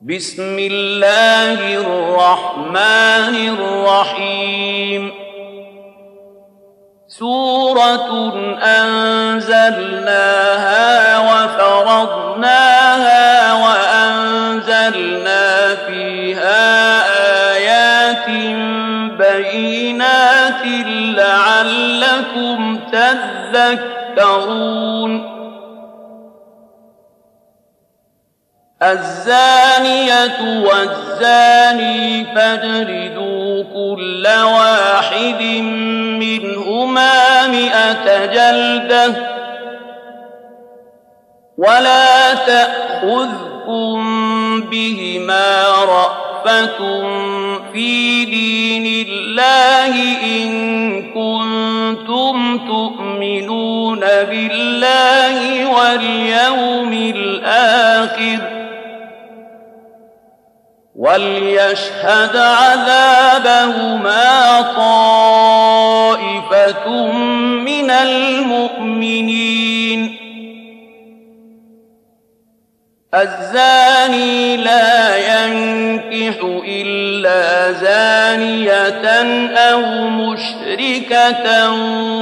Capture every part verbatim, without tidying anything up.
بسم الله الرحمن الرحيم سورة أنزلناها وفرضناها وأنزلنا فيها آيات بينات لعلكم تذكرون الزانية والزاني فاجلدوا كل واحد منهما مئة جلدة ولا تأخذكم بهما رأفة في دين الله إن كنتم تؤمنون بالله واليوم الآخر وليشهد عذابهما طائفة من المؤمنين الزاني لا ينكح إلا زانية أو مشركة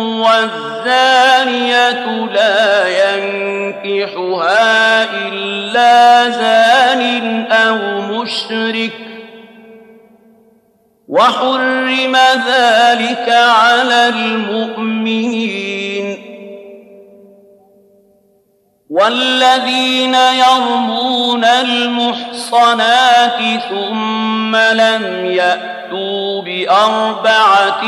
والزانية لا ينكحها إلا زان أو مشرك وحرم ذلك على المؤمنين والذين يرمون المحصنات ثم لم يأتوا بأربعة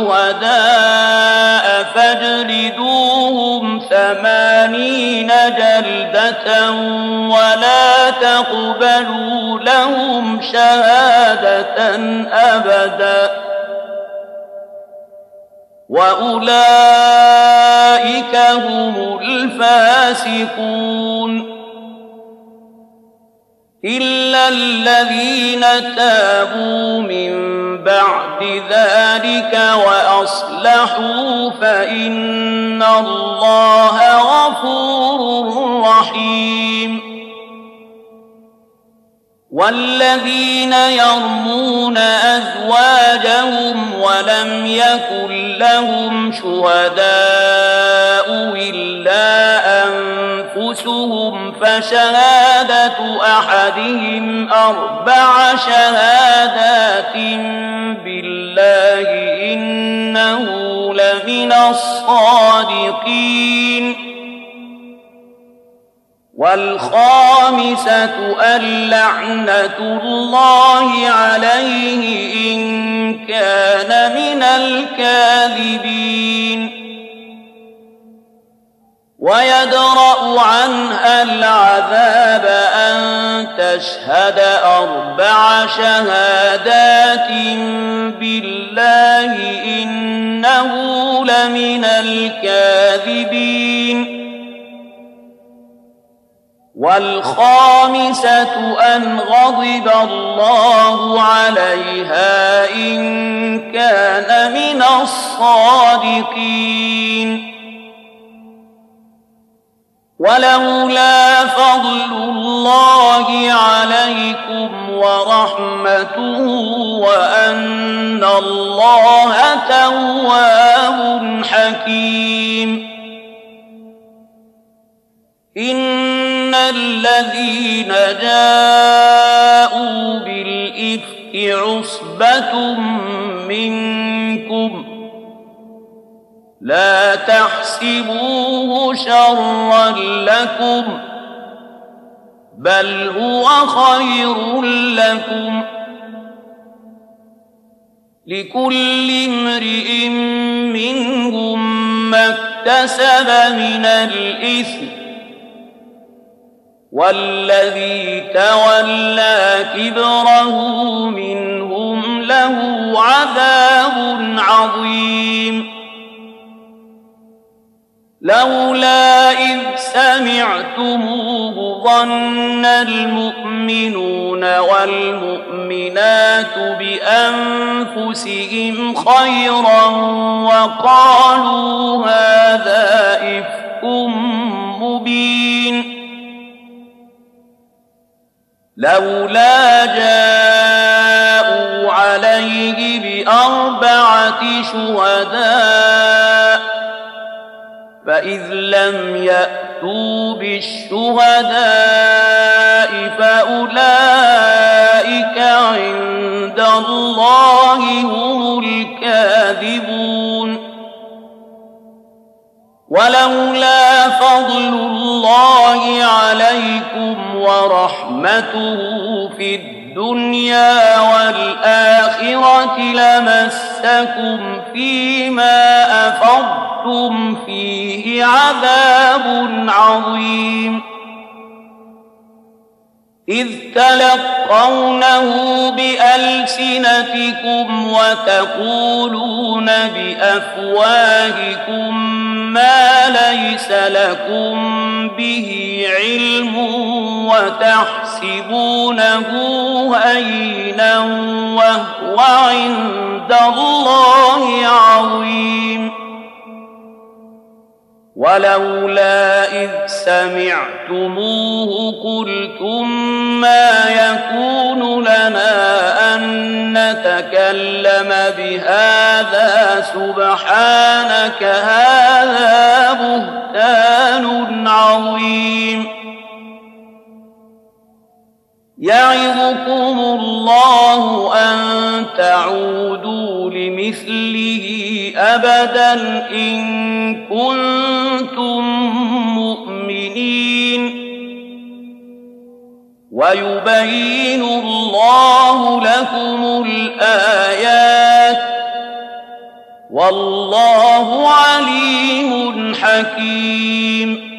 شهداء فاجلدوهم ثمانين جلدة ولا تقبلوا لهم شهادة أبدا وأولئك هم الفاسقون إلا الذين تابوا من بعد ذلك وأصلحوا فإن الله غفور رحيم والذين يرمون أزواجهم ولم يكن لهم شهداء إلا أنفسهم فشهادة أحدهم أربع شهادات بالله إنه لمن الصادقين والخامسة اللعنة الله عليه إن كان من الكاذبين ويدرأ عنها العذاب أن تشهد أربع شهادات بالله إنه لمن الكاذبين والخامسة أن غضب الله عليها إن كان من الصادقين ولولا فضل الله عليكم ورحمته وأن الله تواب حكيم إن الذين جاءوا بالإفك عصبة منكم لا تحسبوه شرا لكم بل هو خير لكم لكل امرئ منهم ما اكتسب من الإثم والذي تولى كبره منهم له عذاب عظيم لولا إذ سمعتموه ظن المؤمنون والمؤمنات بأنفسهم خيرا وقالوا هذا إفك مبين لولا جاءوا عليه بأربعة شهداء فإذ لم يأتوا بالشهداء فأولئك عند الله هم الكاذبون ولولا فضل الله عليكم ورحمته في الدنيا والآخرة لمسكم فيما أفضتم فيه عذاب عظيم إذ تلقونه بألسنتكم وتقولون بأفواهكم ما ليس لكم به علم وتحسبونه هينا وهو عند الله عظيم ولولا إذ سمعتموه قلتم ما يكون لنا أن نتكلم بهذا سبحانك هذا بهتان عظيم يعظكم الله أن تعودوا لمثله أبدا إن كنتم مؤمنين ويبين الله لكم الآيات والله عليم حكيم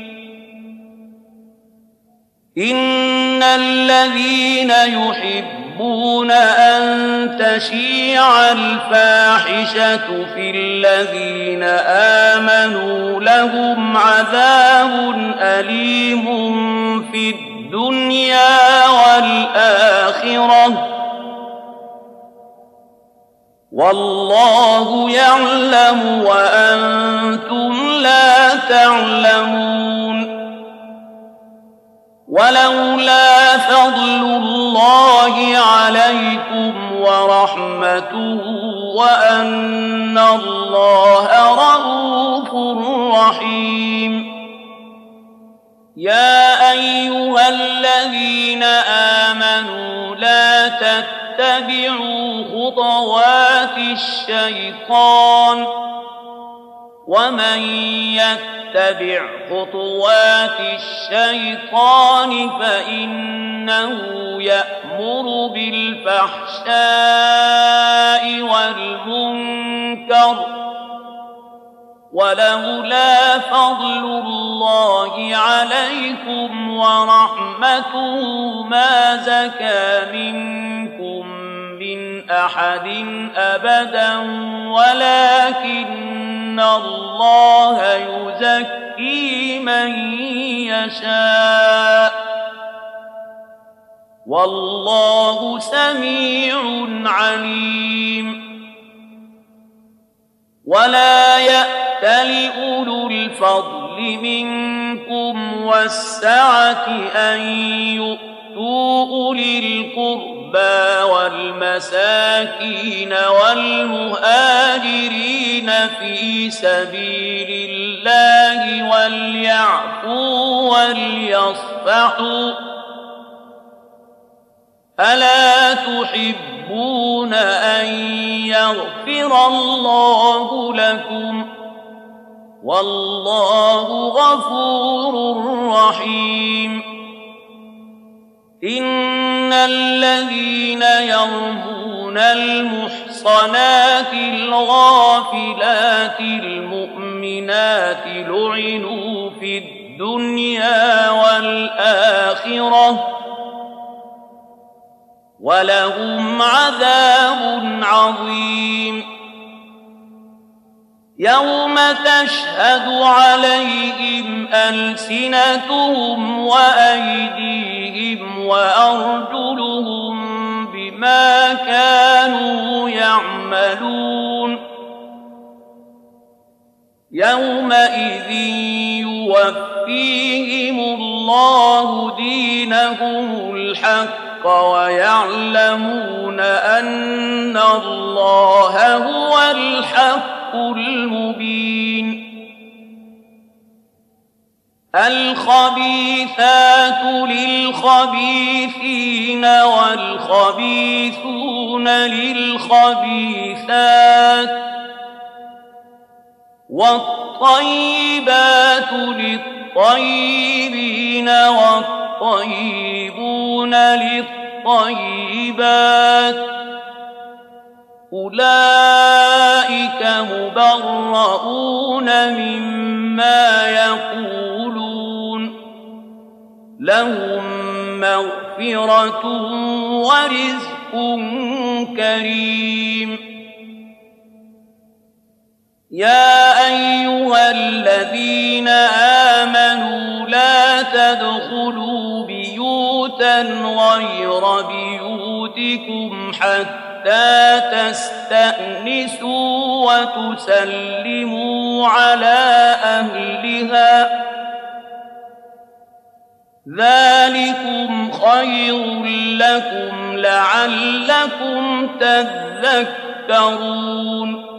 إن الذين يحبون أن تشيع الفاحشة في الذين آمنوا لهم عذاب أليم في الدنيا والآخرة والله يعلم وأنتم لا تعلمون ولولا فضل الله عليكم ورحمته وأن الله رءوف رحيم يا أيها الذين آمنوا لا تتبعوا خطوات الشيطان ومن يتبع خطوات الشيطان فإنه يأمر بالفحشاء والمنكر ولولا فضل الله عليكم ورحمته ما زكى منكم من أحد أبدا ولكن الله يزكي من يشاء والله سميع عليم ولا يأتل أولو الفضل منكم والسعة أن يؤتوا أولي القربى والمساكين والمهاجرين في سبيل الله وليعفوا وليصفحوا ألا تحبون أن يغفر الله لكم والله غفور رحيم إن الذين يرمون المحصنات الغافلات المؤمنات لعنوا في الدنيا والآخرة ولهم عذاب عظيم يوم تشهد عليهم ألسنتهم وأيديهم وأرجلهم بما كانوا يعملون يومئذ يوفيهم الله دينهم الحق ويعلمون أن الله هو الحق المبين. الخبيثات للخبيثين والخبيثون للخبيثات والطيبات للطيبين والطيبون للطيبات أولئك مبرؤون مما يقولون لهم مغفرة ورزق كريم. يا أيها الذين آمنوا لا تدخلوا بيوتا غير بيوتكم حتى تستأنسوا وتسلموا على أهلها ذلكم خير لكم لعلكم تذكرون.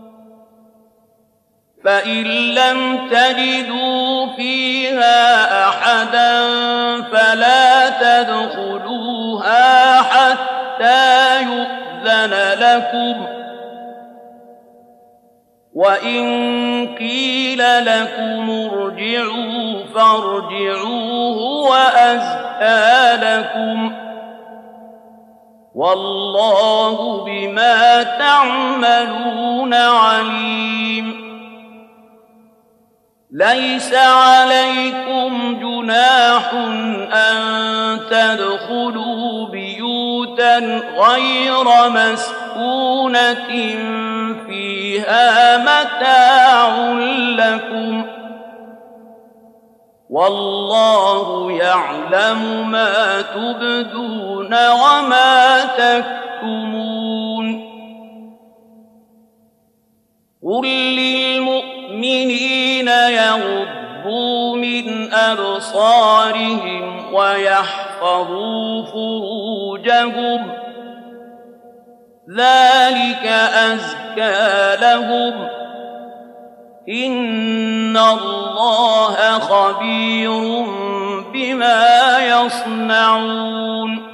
فإن لم تجدوا فيها أحدا فلا تدخلوها حتى يؤذن لكم، وإن قيل لكم ارجعوا فارجعوا هو أزكى لكم، والله بما تعملون عليم. ليس عليكم جناح أن تدخلوا بيوتا غير مسكونة فيها متاع لكم، والله يعلم ما تبدون وما تكتمون. قل للمؤمنين يغضوا من أبصارهم ويحفظوا فروجهم ذلك أزكى لهم، إن الله خبير بما يصنعون.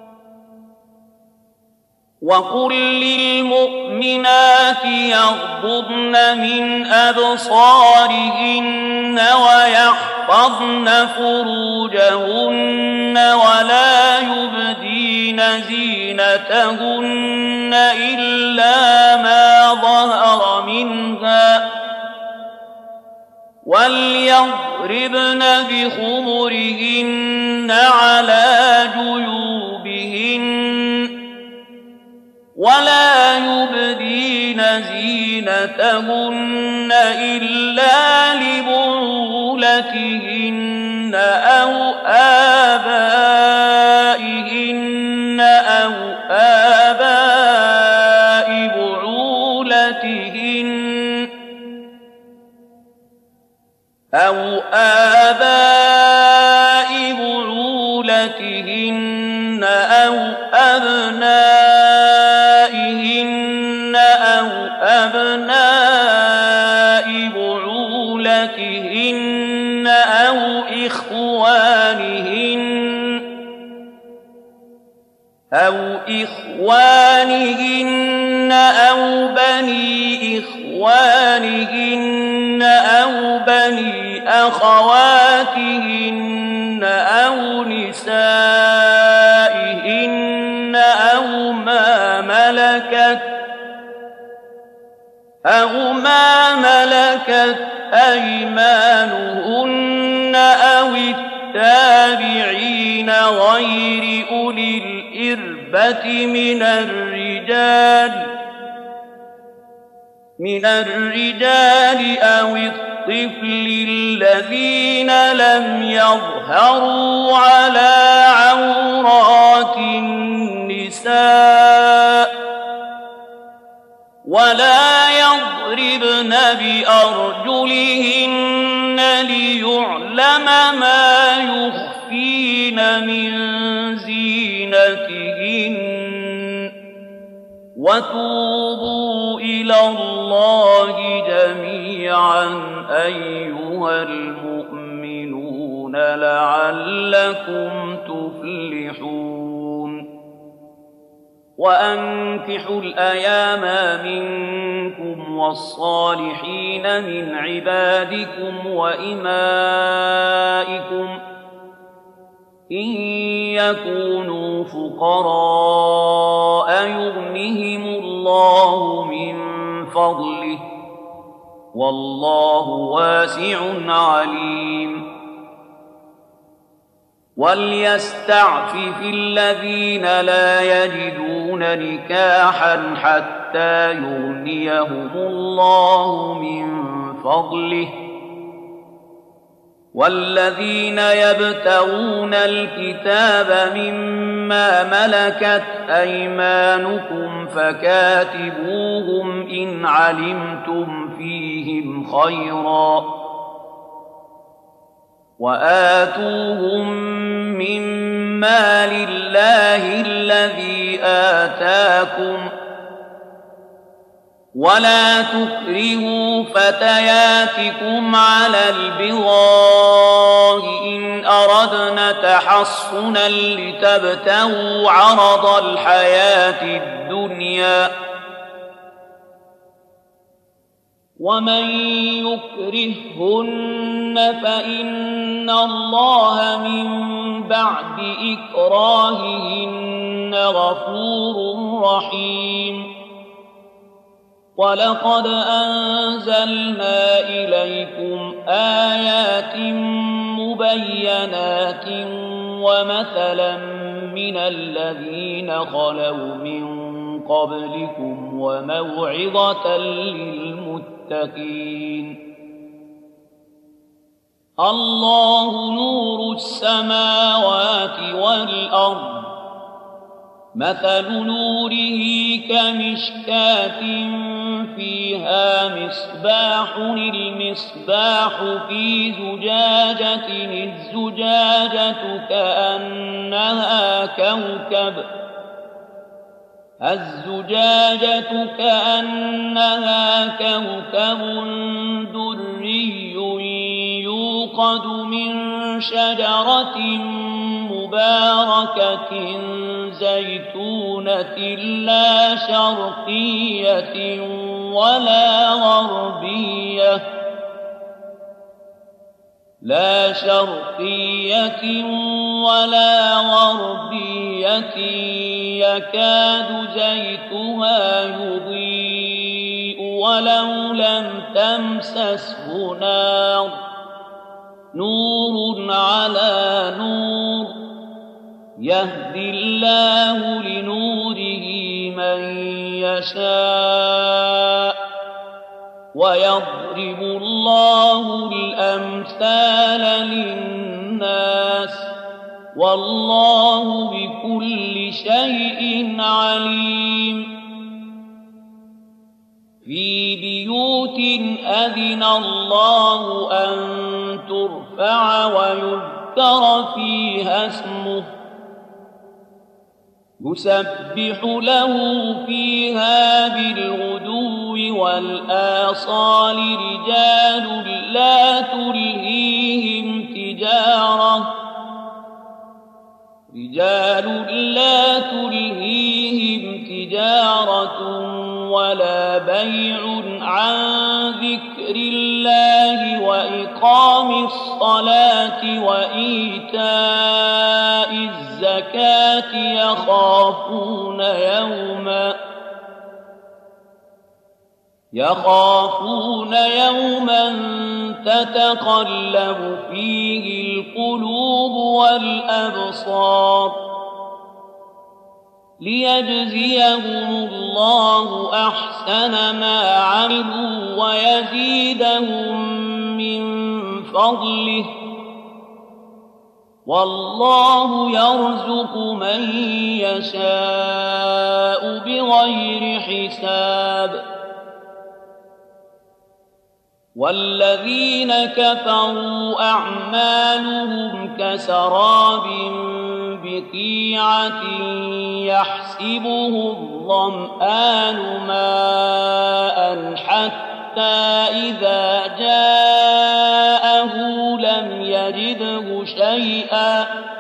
وقل للمؤمنات يغضضن من أبصارهن ويحفظن فروجهن ولا يبدين زينتهن إلا ما ظهر منها، وليضربن بخمرهن على جيوبهن ولا يبدين زينتهن إلا لبعولتهن أو آبائهن أو آباء بعولتهن أو آباء بعولتهن أو أبنائهن أو أبناء بعولتهن أو إخوانهن أو إخوانهن أو بني إخوانهن أو بني أخواتهن أو نسائهن أو ما ملكت أو ما ملكت أيمانهن أو التابعين غير أولي الإربة من الرجال من الرجال أو الطفل الذين لم يظهروا على عورات النساء ولا يضربن بأرجلهن ليعلم ما يخفين من زينتهن. زينتهن وتوبوا إلى الله جميعا أيها المؤمنون لعلكم تفلحون وأنكحوا الأيام منكم والصالحين من عبادكم وإمائكم إن يكونوا فقراء يغنهم الله من فضله والله واسع عليم وليستعفف الذين لا يجدون نكاحا حتى يغنيهم الله من فضله والذين يبتغون الكتاب مما ملكت أيمانكم فكاتبوهم إن علمتم فيهم خيرا وآتوهم مما لله الذي آتاكم ولا تكرهوا فتياتكم على البغاء إن أردنا تحصنا لتبتغوا عرض الحياة الدنيا ومن يكرههن فإن الله من بعد إكراههن غفور رحيم ولقد أنزلنا إليكم آيات مبينات ومثلا من الذين خلوا من قبلكم وموعظة للمتقين الله نور السماوات والأرض مثل نوره كمشكاة فيها مصباح المصباح في زجاجة الزجاجة كأنها كوكب الزجاجة كأنها كوكب دري يوقد من شجرة مباركة زيتونة لا شرقية ولا غربية لا شرقية ولا غربية يكاد زيتها يضيء ولو لم تمسسه نار نور على نور يهدي الله لنوره من يشاء ويضرب الله الأمثال للناس والله بكل شيء عليم في بيوت أذن الله أن ترفع ويذكر فيها اسمه يسبح له فيها بالغدو والآصال رجال لا تلهيهم تجارة رجال لا تلهيهم تجارة ولا بيع عن ذكر الله وإقام الصلاة وإيتاء الزكاة يخافون يوما يخافون يوما تتقلب فيه القلوب والأبصار ليجزيهم الله أحسن ما عملوا ويزيدهم من فضله والله يرزق من يشاء بغير حساب والذين كفروا أعمالهم كسراب بقيعة يحسبه الظمآن ماء حتى إذا جاءه لم يجده شيئا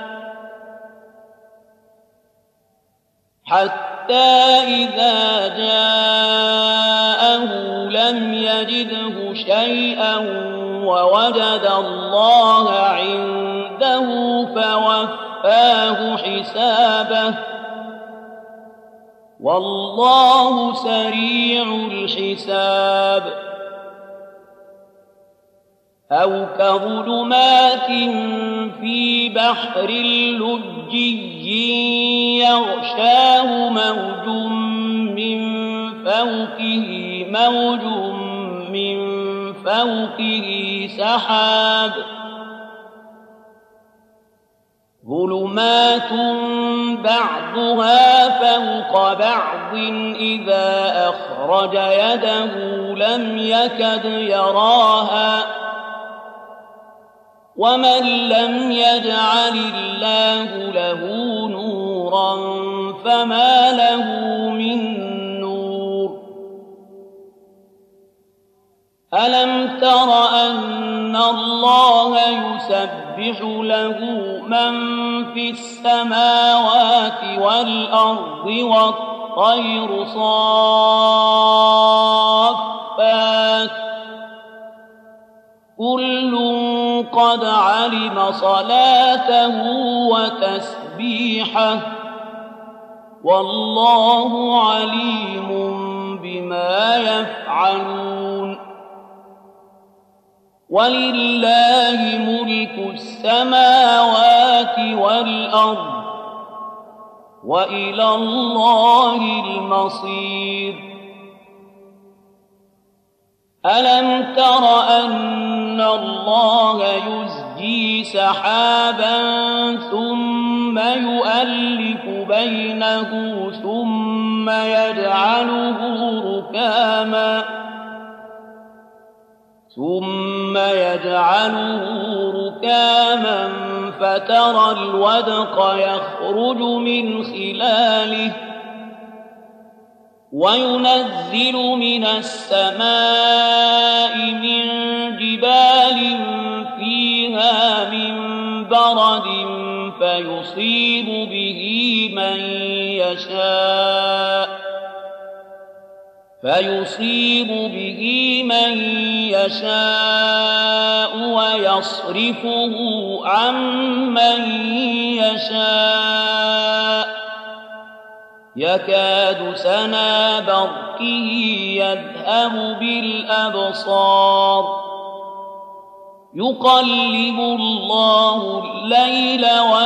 حتى إذا جاءه لم يجده شيئا ووجد الله عنده فوفاه حسابه والله سريع الحساب أو كظلمات في بحر لجي يغشاه موج من فوقه موج من فوقه سحاب ظلمات بعضها فوق بعض إذا أخرج يده لم يكد يراها ومن لم يجعل الله له نورا فما له من نور ألم تر أن الله يسبح له من في السماوات والأرض والطير صافات كل قد علم صلاته وتسبيحه والله عليم بما يفعلون ولله ملك السماوات والأرض وإلى الله المصير ألم تر أن الله يزجي سحابا ثم يؤلف بينه ثم يجعله ركاما ثم يجعله ركاما فترى الودق يخرج من خلاله وينزل من السماء من جبال فيها من برد فيصيب به من يشاء فيصيب به من يشاء ويصرفه عن من يشاء يكاد سنا برقه يذهب بالأبصار يقلب الله الليل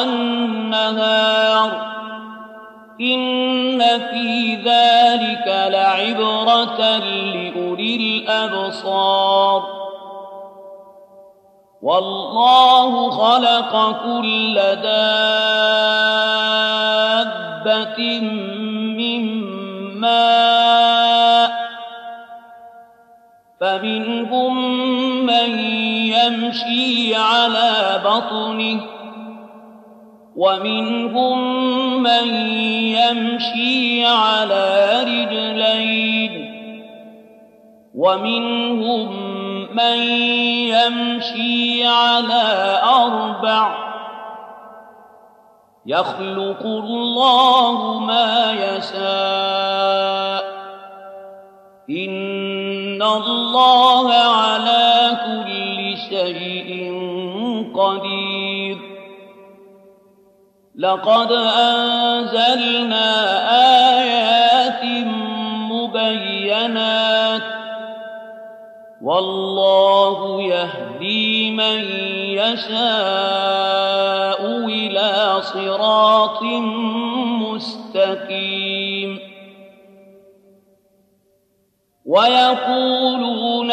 والنهار إن في ذلك لعبرة لأولي الأبصار والله خلق كل دابة من ماء فمنهم من يمشي على بطنه ومنهم من يمشي على رجلين ومنهم من يمشي على أربع يخلق الله ما يشاء إن الله على كل شيء قدير لقد أنزلنا آيات مبينات والله يهدي من يشاء إلى صراط مستقيم ويقولون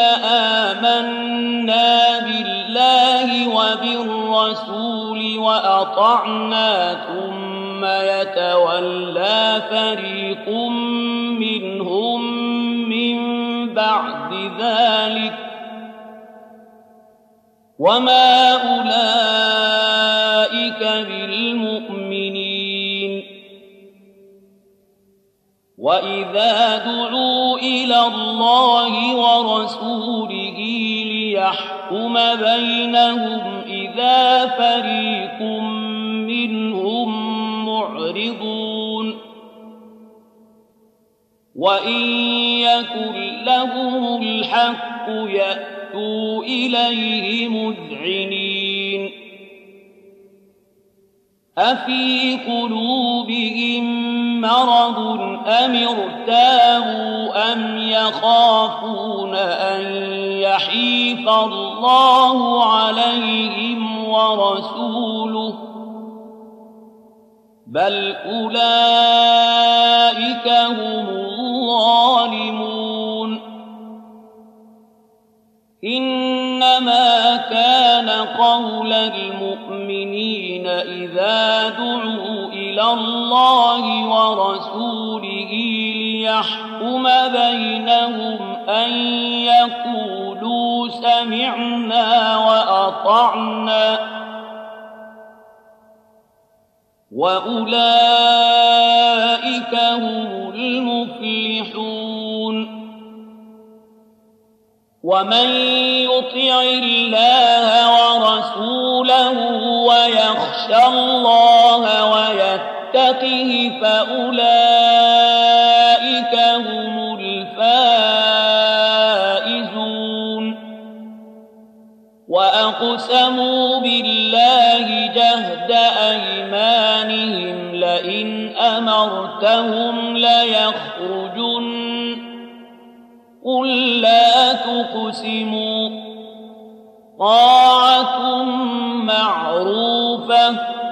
آمنا بالله وبالرسول وأطعنا ثم يتولى فريق منهم من بعد ذلك وما أولئك بالمؤمنين وإذا دعوا إلى الله ورسوله ليحكم بينهم إذا فريق منهم معرضون وإن يكن لهم الحق يأتوا إليه مذعنين أفي قلوبهم مرض أم ارتابوا أم يخافون أن يحيف الله عليهم ورسوله بل أولئك هم الظالمون إنما كان قول المؤمنين إذا دعوا إلى الله ورسوله ليحكم بينهم أن يقولوا سمعنا وأطعنا وأولئك هم المفلحون ومن يطع الله ورسوله ويخشى الله ويتقه فأولئك هم الفائزون وأقسموا بالله جهد أيمانهم لئن أمرتهم ليخرجن قل لا تقسموا طاعة معروفة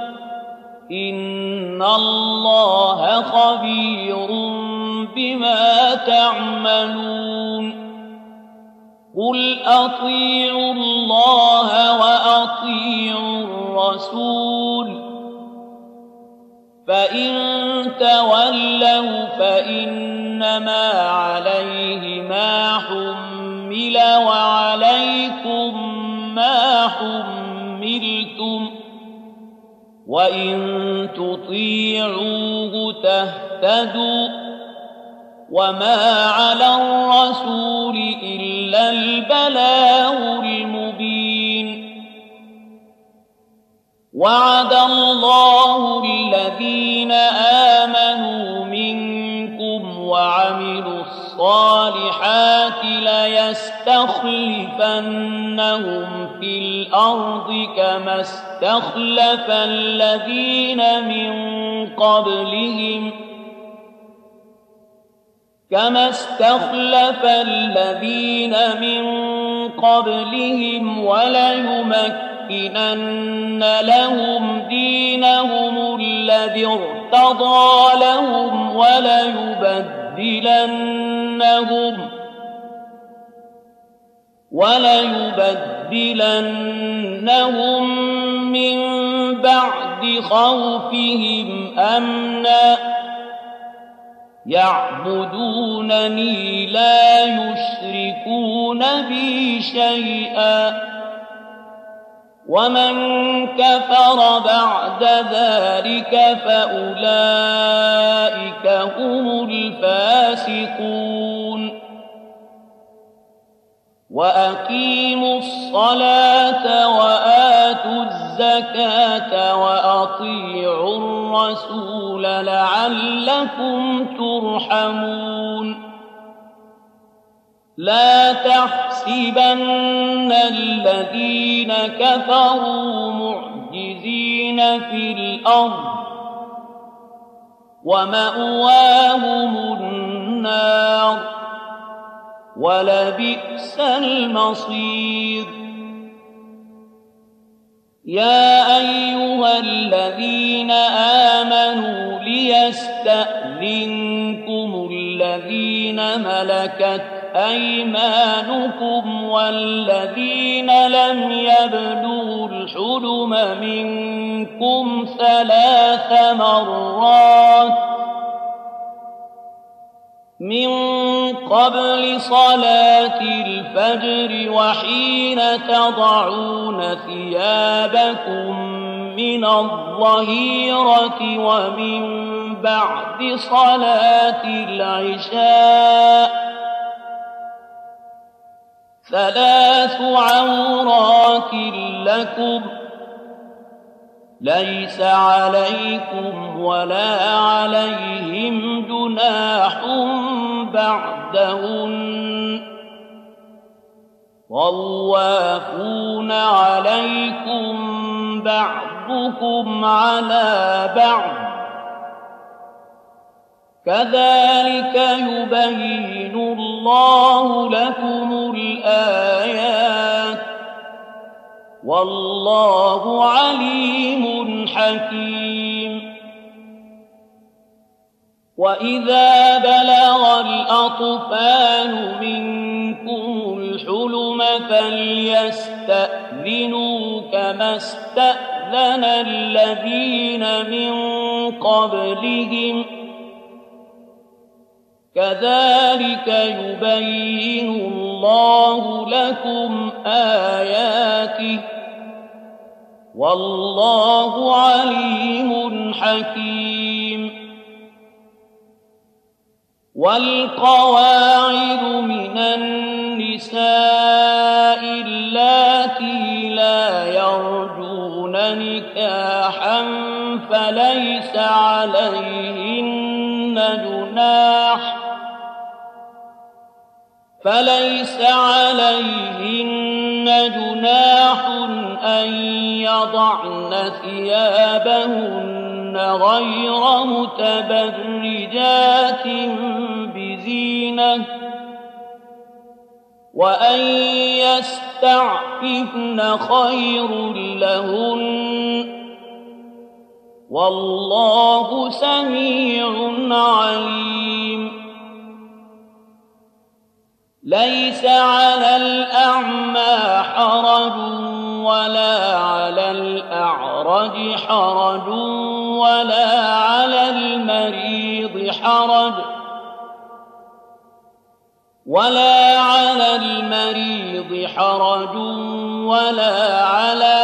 إن الله خبير بما تعملون قل أطيعوا الله وأطيعوا الرسول فإن تولوا فإنما عليه ما حمل وعليكم ما حملتم وإن تطيعوه تهتدوا وما على الرسول إلا البلاغ المبين وعد الله الذين آمنوا منكم وعملوا الصالحات ليستخلفنهم في الأرض كما استخلف الذين من قبلهم كما استخلف الذين من قبلهم وليمكنن لهم دينهم الذي ارتضى لهم وليبدلنهم وليبدلنهم من بعد خوفهم أمنا يعبدونني لا يشركون بي شيئا ومن كفر بعد ذلك فأولئك هم الفاسقون وأقيموا الصلاة وآتوا الزكاة وأطيعوا الرسول لعلكم ترحمون لا تحسبن الذين كفروا معجزين في الأرض ومأواهم النار ولبئس المصير يا أيها الذين آمنوا ليستأذنكم الذين ملكت أيمانكم والذين لم يبلغوا الحلم منكم ثلاث مرات من قبل صلاة الفجر وحين تضعون ثيابكم من الظهيرة ومن بعد صلاة العشاء ثلاث عورات لكم ليس عليكم ولا عليهم جناح بعدهن طوافون عليكم بعضكم على بعض كذلك يبين الله لكم الآيات والله عليم حكيم. وإذا بلغ الأطفال منكم الحلم فليستأذنوا كما استأذن الذين من قبلهم كذلك يبين الله لكم آياته والله عليم حكيم. والقواعد من النساء اللاتي لا يرجون نكاحا فليس عليهن جناح فليس عليهن جناح أن يضعن ثيابهن غير متبرجات بزينة وأن يستعففن خير لهن والله سميع عليم. ليس على الأعمى حرج ولا على الأعرج حرج ولا على المريض حرج ولا على المريض حرج ولا على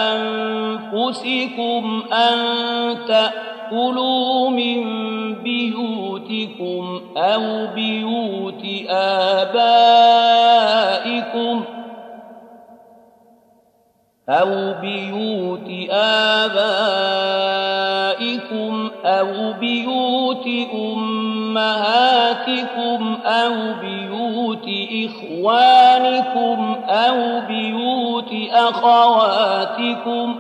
أنفسكم أن تأكلوا من بيوتكم أو بيوت آبائكم أو بيوت آبائكم أو بيوت أمهاتكم أو بيوت إخوانكم أو بيوت أخواتكم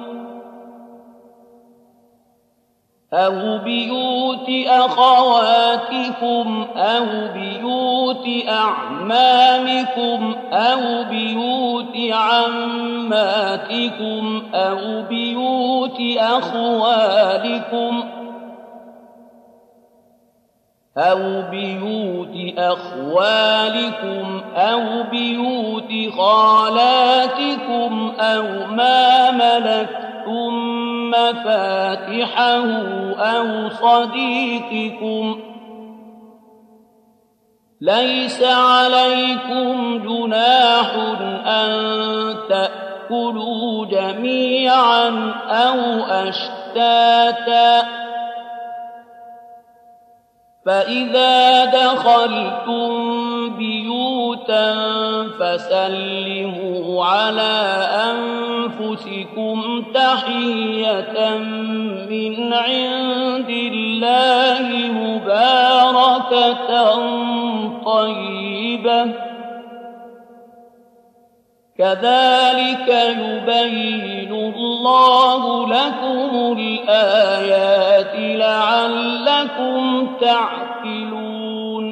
أو بيوت أخواتكم أو بيوت أعمامكم أو بيوت عماتكم أو بيوت أخوالكم أو بيوت أخوالكم أو بيوت خالاتكم أو ما ملكتم مفاتحه أو صديقكم ليس عليكم جناح أن تأكلوا جميعا أو أشتاتا فإذا دخلتم بيوتا فسلموا على أنفسكم تحية من عند الله مباركة طيبة كذلك يبين الله لكم الآيات لعلكم تعقلون.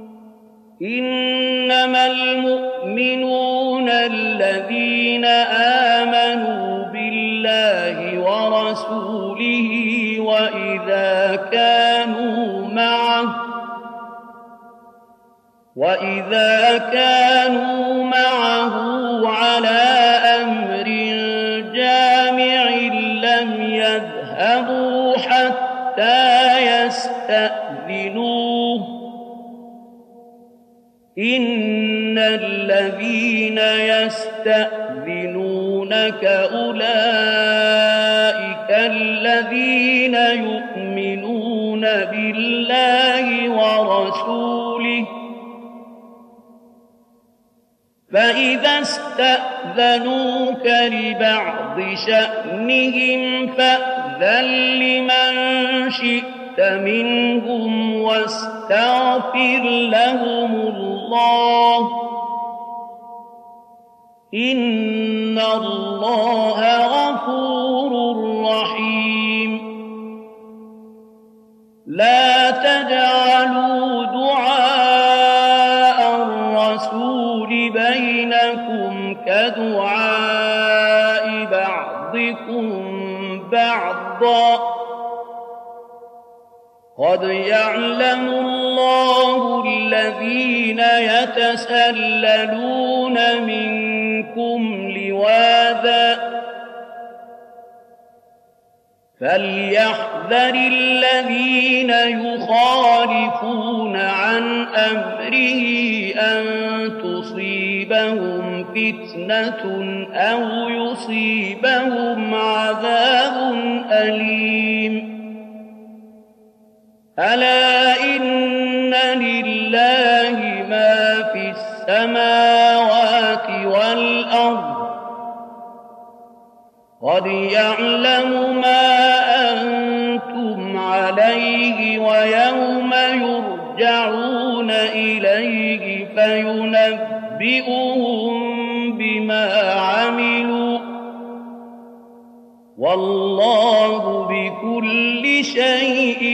إنما المؤمنون الذين آمنوا بالله ورسوله وإذا كانوا معه وإذا كانوا معه على أمر جامع لم يذهبوا حتى يستأذنوه إن الذين يستأذنونك أولئك الذين يؤمنون الله ورسوله فإذا استأذنوك لبعض شأنهم فأذن لمن شئت منهم واستغفر لهم الله إن الله غفور رحيم لا تجعلوا دعاء الرسول بينكم كدعاء بعضكم بعضا قد يعلم الله الذين يتسللون منكم لواذا فليحذر الذين يخالفون عن أمره أن تصيبهم فتنة أو يصيبهم عذاب أليم ألا إن لله ما في السماوات والأرض قد يعلم ما أنتم عليه ويوم يرجعون إليه فينبئهم بما عملوا والله بكل شيء